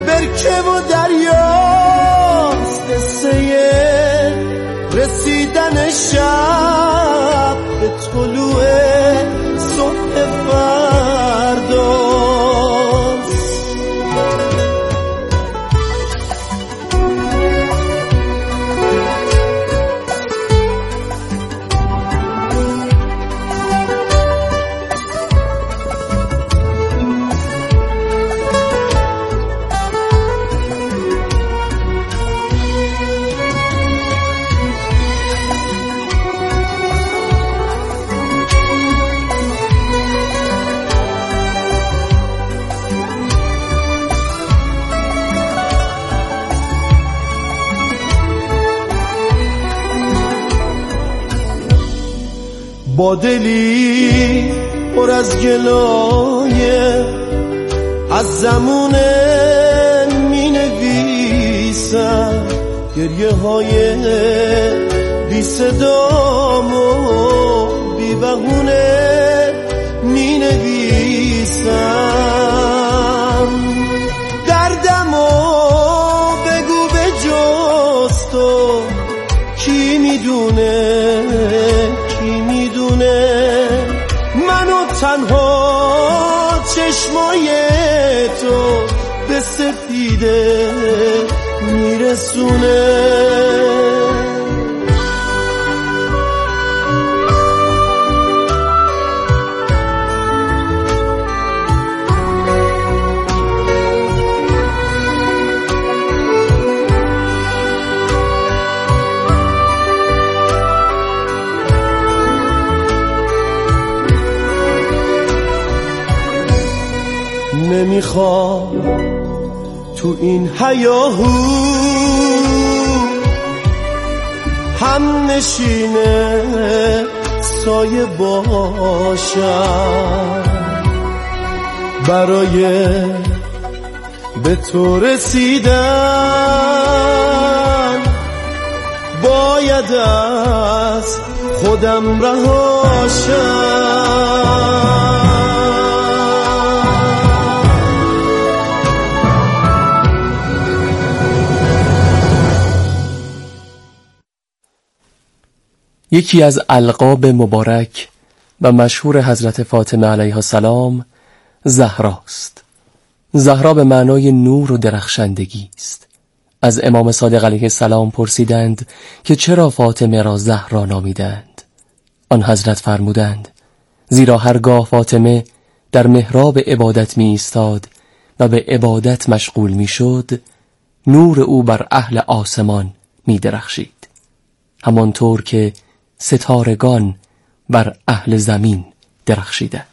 برکه و دریاست قصه رسیدن شب به طلوع صبح فرداست. با دلی پر از گلایه از زمونه می نویسم گریه های بی صدام و بی بهونه می نویسم. دردمو بگو به جز تو کی میدونه، منو تنها چشمای تو به سفیده میرسونه. نمیخوام تو این هیاهو هم نشینه سایه باشم، برای به تو رسیدن باید از خودم رهاشم. یکی از القاب مبارک و مشهور حضرت فاطمه علیها السلام زهراست. زهرا به معنای نور و درخشندگی است. از امام صادق علیه السلام پرسیدند که چرا فاطمه را زهرا نامیدند. آن حضرت فرمودند زیرا هرگاه فاطمه در محراب عبادت می ایستاد و به عبادت مشغول می شد، نور او بر اهل آسمان می درخشید، همانطور که ستارگان بر اهل زمین درخشیدند.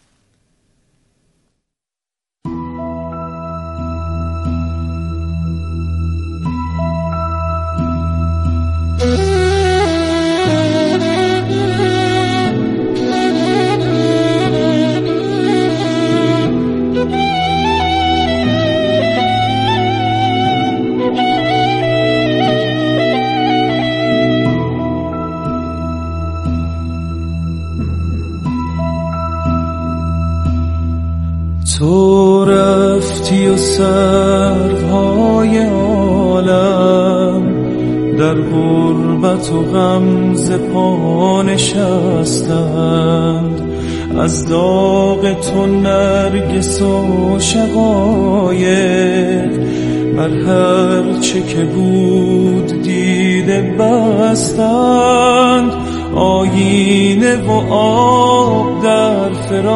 تو رفتی و سروهای عالم در غربت و غم ز پا نشستند، از داغ تو نرگس و شقایق بر هر چه که بود دیده بستند. آینه و آب در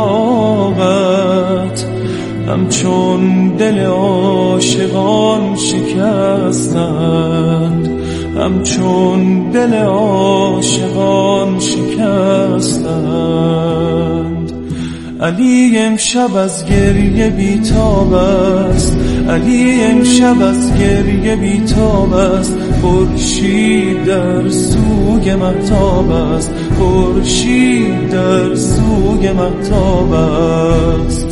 فراقت همچون دل عاشقان شکستند، همچون دل عاشقان شکستند. علی امشب از گریه بیتاب است، علی امشب از گریه بیتاب است. خورشید در سوی مهتاب است، خورشید در سوی مهتاب است.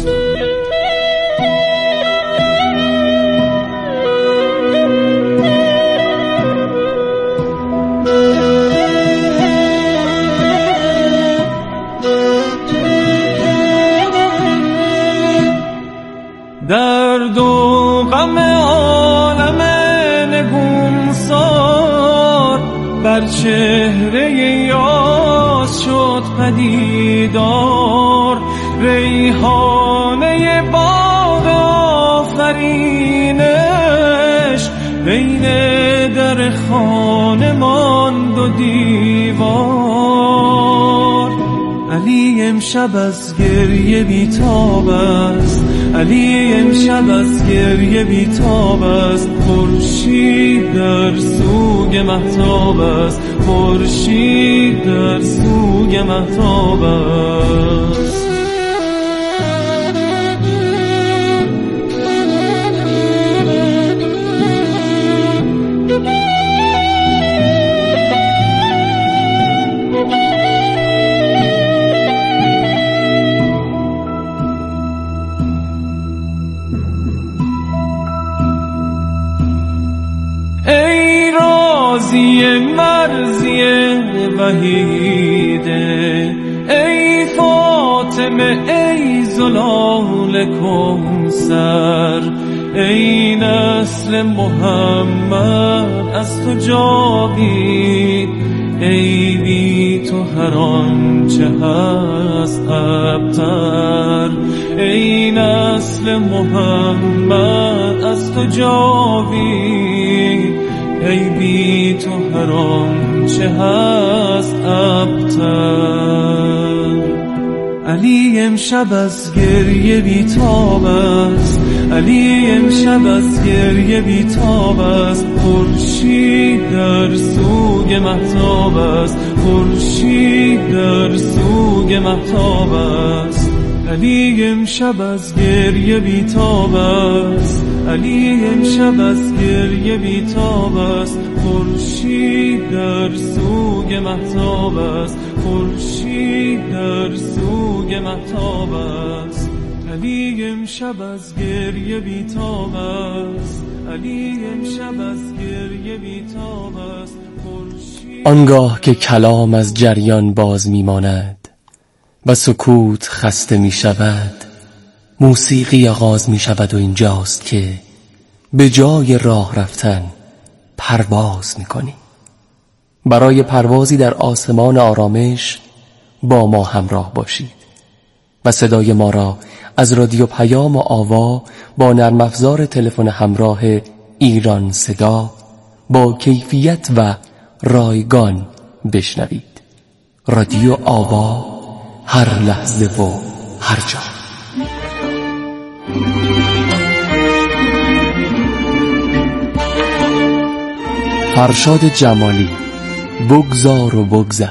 درد و غم بر چهره یاس شد پدیدار، ریحانه باغ آفرینش بین در خانه ماند و دیوار. علی امشب از گریه بیتاب است، علی امشب از گریه بیتاب است، خورشید در سوگ مهتاب است، خورشید در سوگ مهتاب است. مرزی وحیده، ای فاطمه ای زلال کوثر، ای نسل محمد از تو جاوید، ای بی تو هر آنچه هست ابتر، ای نسل محمد از تو جاوید، ای بی تو هر آنچه هست ابتر. علی امشب از گریه بیتاب است، علی امشب از گریه بیتاب است، خورشید در سوگ مهتاب است، خورشید در سوگ مهتاب است. علی امشب از گریه بیتاب است، علی امشب از گریه بیتاب است، خورشید در سوگ مهتاب است، خورشید در سوگ مهتاب است. علی امشب از گریه بیتاب است، علی امشب از گریه بیتاب است، خورشید. آنگاه که کلام از جریان باز میماند و سکوت خسته می شود، موسیقی آغاز می شود و اینجاست که به جای راه رفتن پرواز می کنی. برای پروازی در آسمان آرامش با ما همراه باشید و صدای ما را از رادیو پیام و آوا با نرم افزار تلفن همراه ایران صدا با کیفیت و رایگان بشنوید. رادیو آوا، هر لحظه و هر جا. فرشاد جمالی، بگذار و بگذر.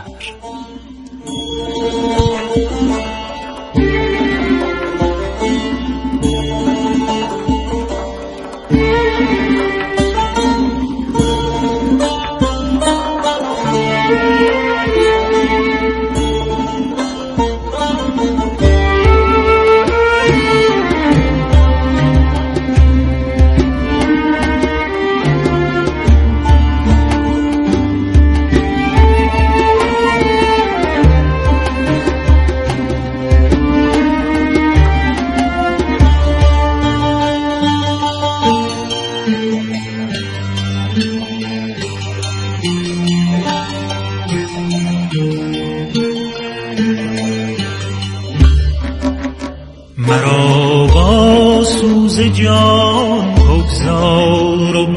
مرا با سوز جان بگذار و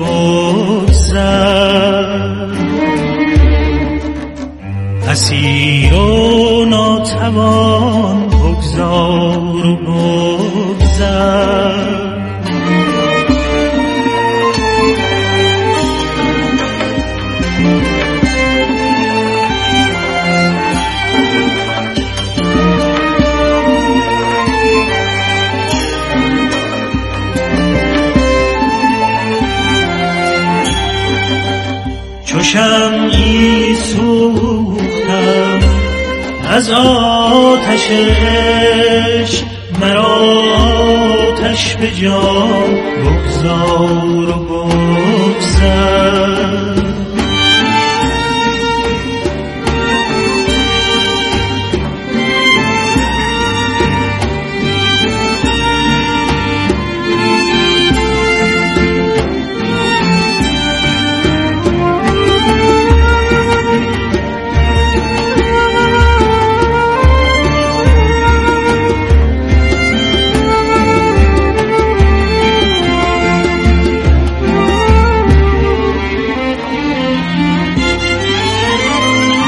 بگذر، اسیر و ناتوان بگذار و بگذر. شمعی سوختم از آتش عشق، مرا آتش به جان بگذار و بگذر.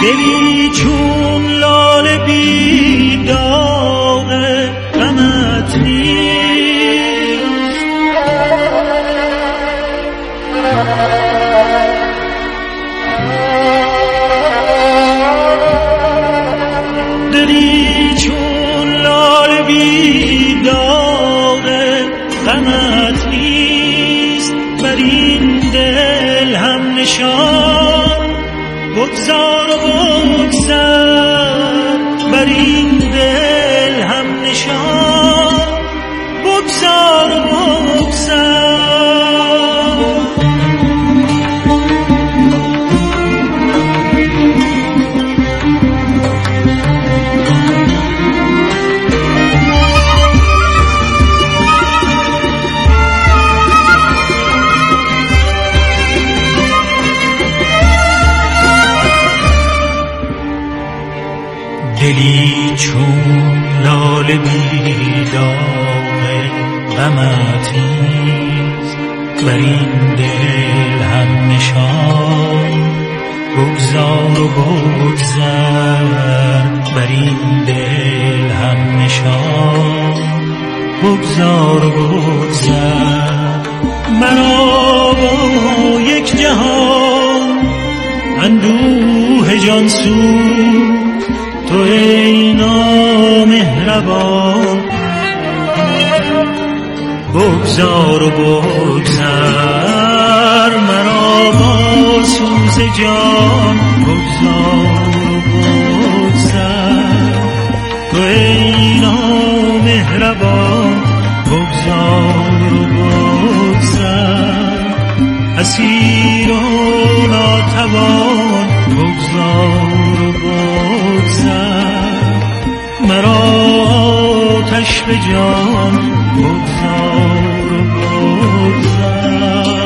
دلی چون لاله بی داغ غمت نیست. دلی چون لاله بی داغ غمت نیست. بر این دل هم نشان بگذار و بگذر، بر این دل هم نشان بگذار و بگذر. دلی چون لاله بی داغ غمت نیست. بر این دل هم نشان بگذار و بگذر، بر این دل هم نشان بگذار و بگذر. مرا با یک جهان اندوه جان سوز، تو ای نامهربان بگذار و بگذر. مرا با سوز جان بگذار و بگذر، تو ای نامهربان بگذار و بگذر. اسیر و ناتوان بگذار و بگذر. مرا آتش به جان بگذار و بگذر.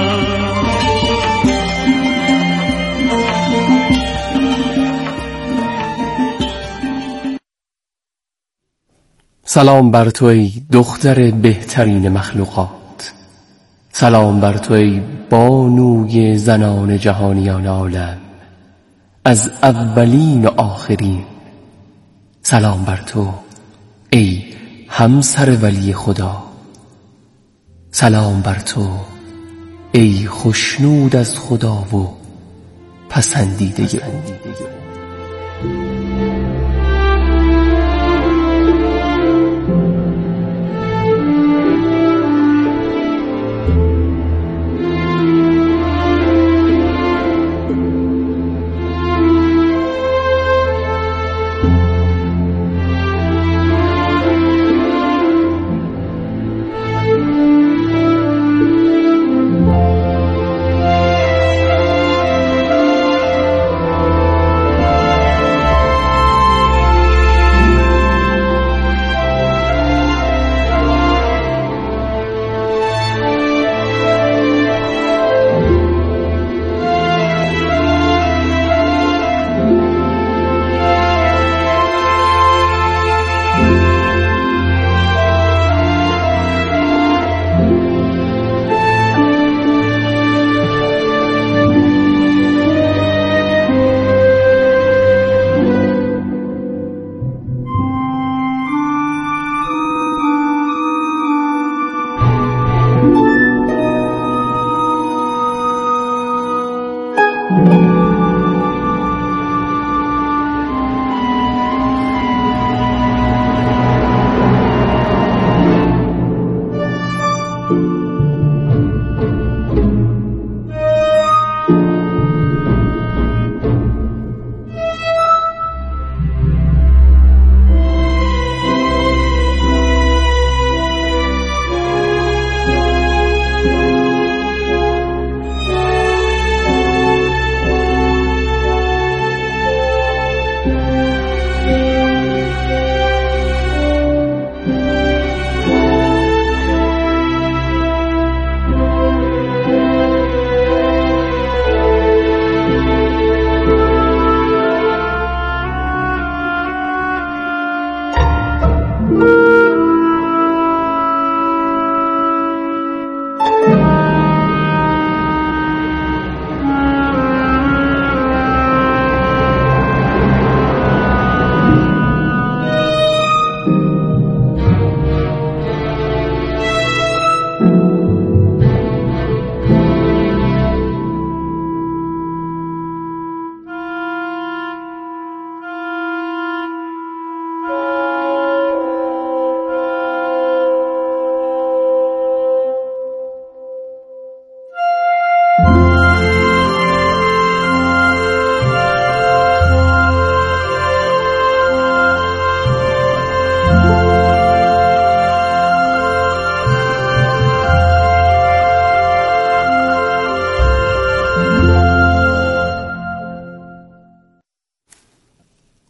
سلام بر تو ای دختر بهترین مخلوقات، سلام بر تو ای بانوی زنان جهانیان عالم، از اولین و آخرین. سلام بر تو ای همسر ولی خدا، سلام بر تو ای خوشنود از خدا و پسندیده او.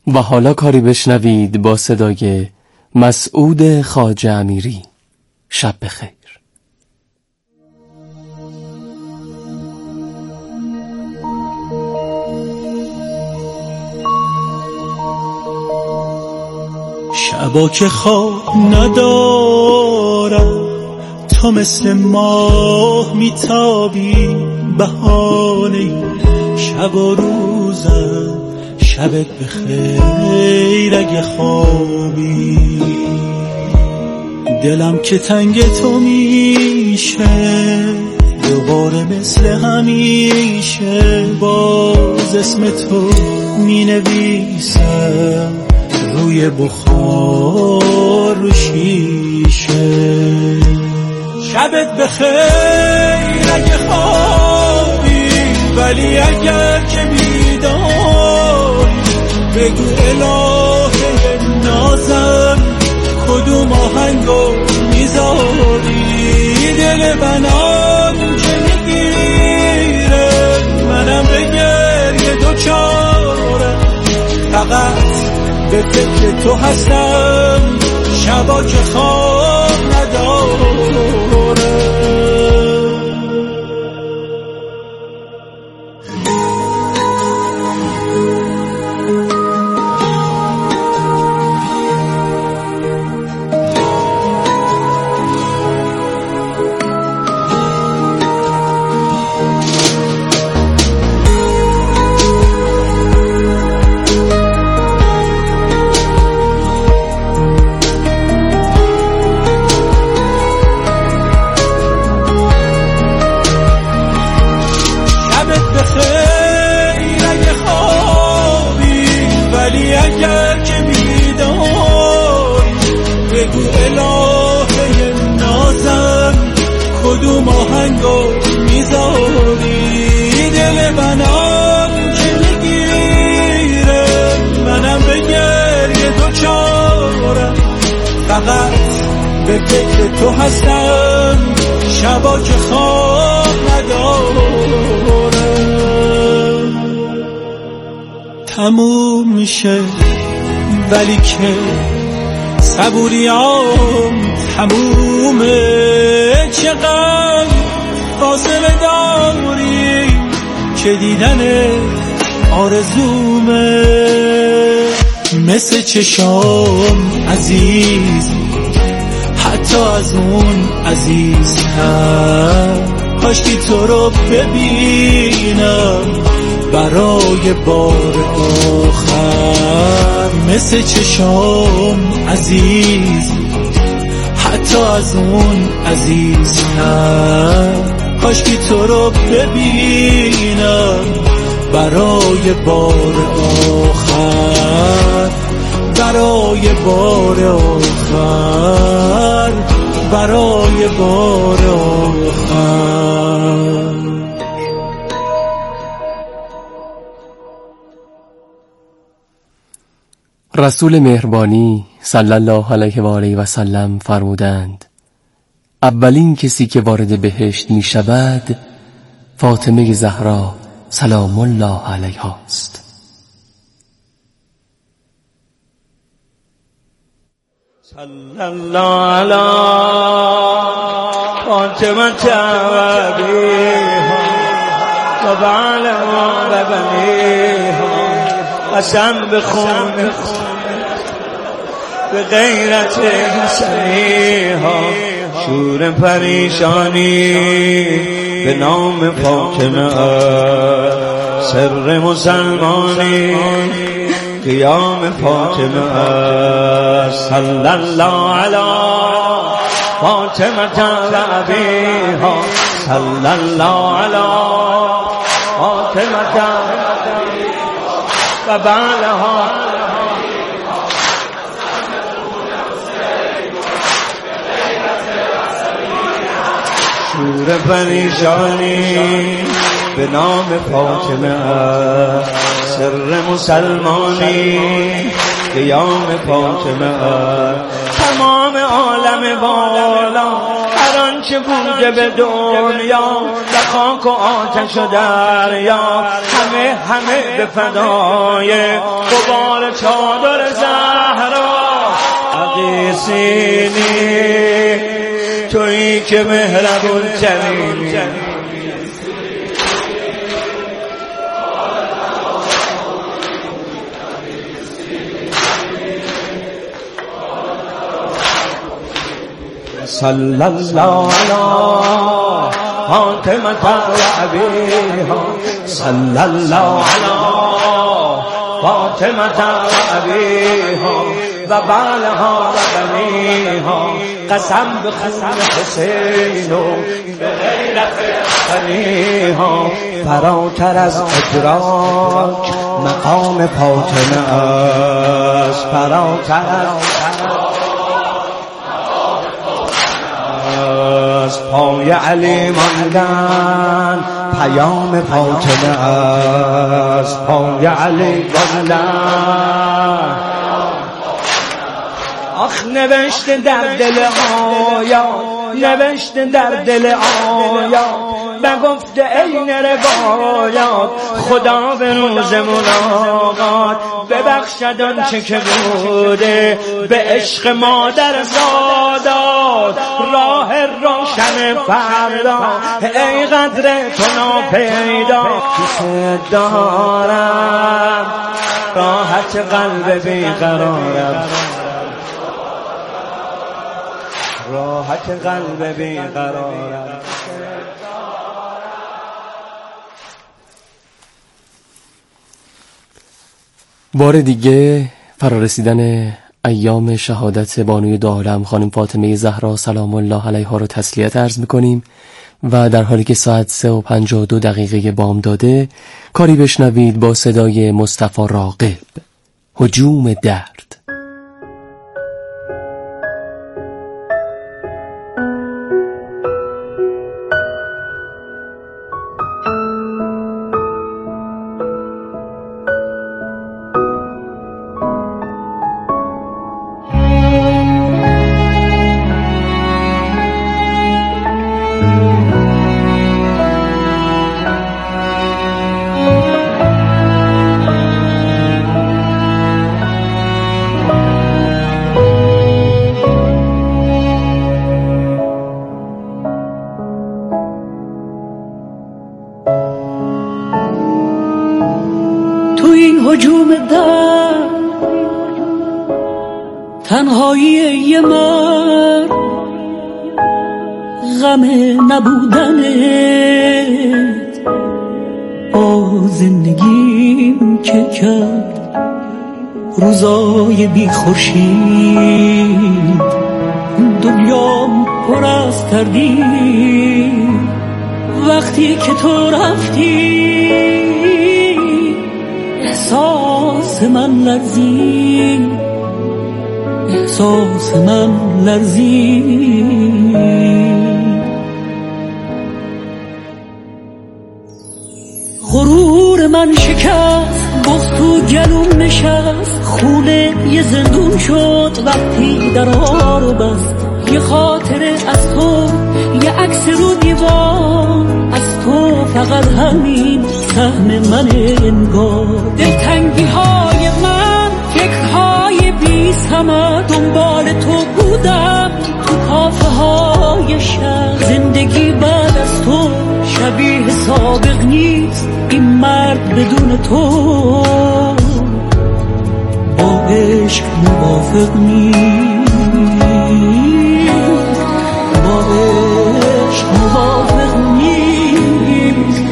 و حالا کاری بشنوید با صدای مسعود خواجه امیری. شب بخیر. شبا که خواب ندارم تو مثل ماه میتابی، بهانه شب و روزم شبت بخیر اگه خوابی. دلم که تنگ تو میشه دوباره مثل همیشه، باز اسم تو مینویسم روی بخار رو شیشه. شبت بخیر اگه خوابی، ولی اگر که بیداری بگو الهه نازم کدوم آهنگو میذاری. دل منم که میگیره منم به گریه دوچارم، فقط به فکر تو هستم شبا که خواب ندارم. کدوم آهنگو میذاری. دل منم که میگیره منم به گریه دوچارم، فقط به فکر تو هستم شبا که خواب ندارم. تموم میشه ولی که صبوریام تمومه. چقدر فاصله داری که دیدن آرزومه. مثل چشام عزیز حتی از اون عزیزتر، کاشکی تو رو ببینم برای بار آخر. مثل چشام عزیز حتی از اون عزیزتر، کاشکی تو رو ببینم برای بار آخر. برای بار آخر، برای بار آخر. رسول مهربانی صلی الله علیه و آله و سلم فرمودند اولین کسی که وارد بهشت می شود فاطمه زهرا سلام الله علیها است. صلی الله علی فاطمه ابیها و بعلها و بنیها، قسم بخون به غیرت حسنیها. شور پریشانی به نام فاطمه، سر مسلمانی قیام فاطمه. صلی الله علی فاطمه و ابیها، صلی الله علی فاطمه و بعلها. شور پریشانی به نام فاطمه، سر مسلمانی قیام فاطمه. تمام عالم بالا هر آن آنچه بوده به دنیا در خاک و آتش و دریا، همه به فدای غبار چادر زهرا. عقیسینی تویی که مهربون ترینی، صلی الله علی فاطمة وأبيها، صلى الله على فاطمة وأبيها وبالها وبنيها، قسم بخون حسین و به غیرت بنیها. فراتر از ادراک مقام فاطمه است، فراتر از پای علی ماندن پیام فاطمه است، پای علی ماندن. آخ نوشته در دل آیا، نوشته در دل آیا، بگفته این روایات خدا به روز ملاقات ببخشد آنچه که بوده به عشق مادر زادات. راه روشن فردا ای قدر تو ناپیدا، دوست دارم راحت قلب بیقرارم، راحت قلب بیقرارم. بار دیگه فرارسیدن ایام شهادت بانوی دوعالم خانم فاطمه زهرا سلام الله علیها رو تسلیت عرض میکنیم و در حالی که ساعت 3:52 بامداده کاری بشنوید با صدای مصطفی راغب، هجوم درد. هجوم درد تنهایی یه مرد، غم نبودنت با زندگیم که کرد روزای بی خورشید. دنیام پر از تردید وقتی که تو رفتی، احساس من لرزید، احساس من لرزید. غرور من شکست، بغض تو گلوم نشست، خونه یه زندون شد وقتی درها رو بست. یه خاطره از تو، یه عکس رو دیوار از تو، فقط همین سهم من انگار. دلتنگی های من، فکرهای بی ثمر، دنبال تو بودم تو کافه های شهر. زندگی بعد از تو شبیه سابق نیست، این مرد بدون تو با عشق موافق نیست، با عشق موافق نیست.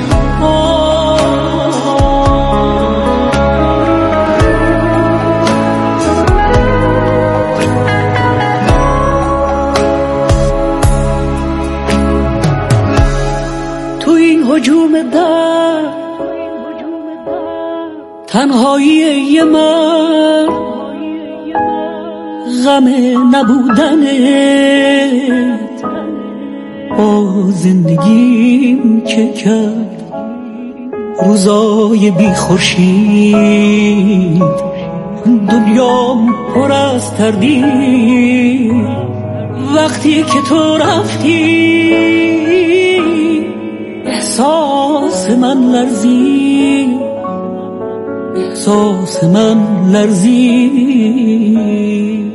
تو این هجوم درد تنهایی یه مرد، غم نبودنت با زندگیم که کرد روزای بی خورشید. دنیام پر از تردید وقتی که تو رفتی احساس من لرزید، احساس من لرزید.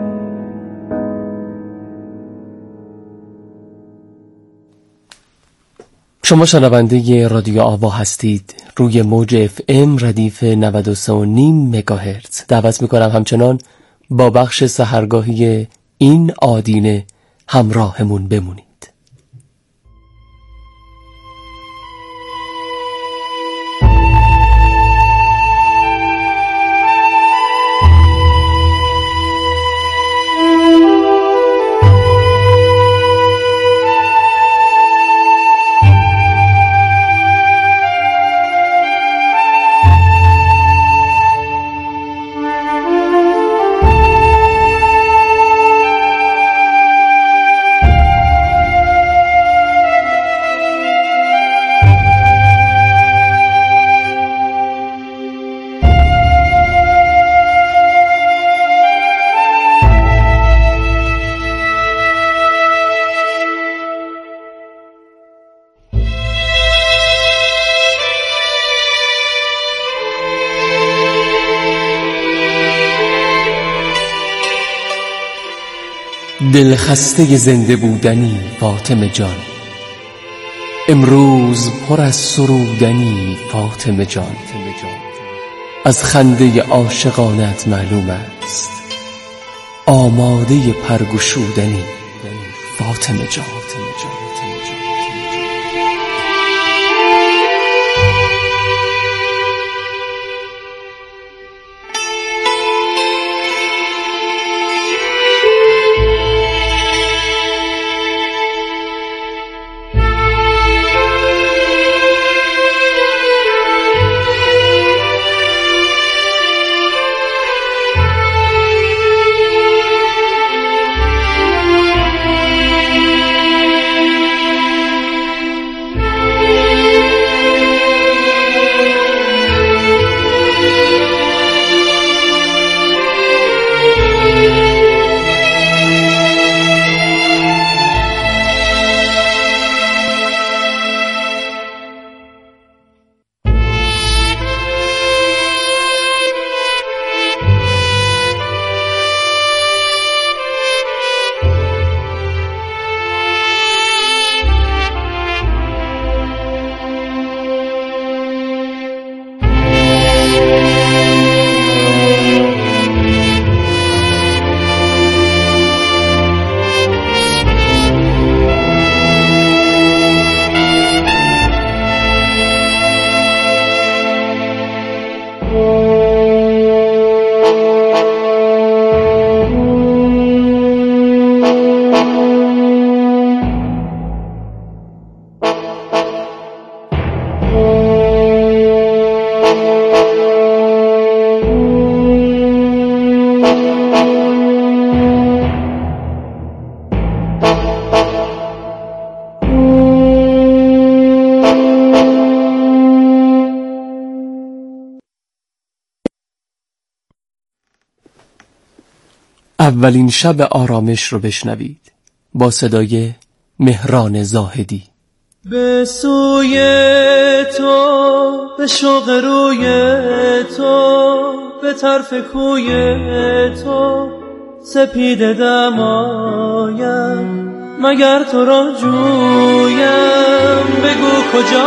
شما شنونده رادیو آوا هستید روی موج FM ردیف 93.5 مگاهرتز. دعوت میکنم همچنان با بخش سحرگاهی این آدینه همراهمون بمونید. دلخسته زنده بودنی فاطمه جان، امروز پر از سرودنی فاطمه جان. از خنده عاشقانت معلوم است آماده پرگشودنی فاطمه جان. اولین شب آرامش رو بشنوید با صدای مهران زاهدی. به سوی تو، به شوق روی تو، به طرف کوی تو سپیده دمایم، مگر تو را جویم، بگو کجا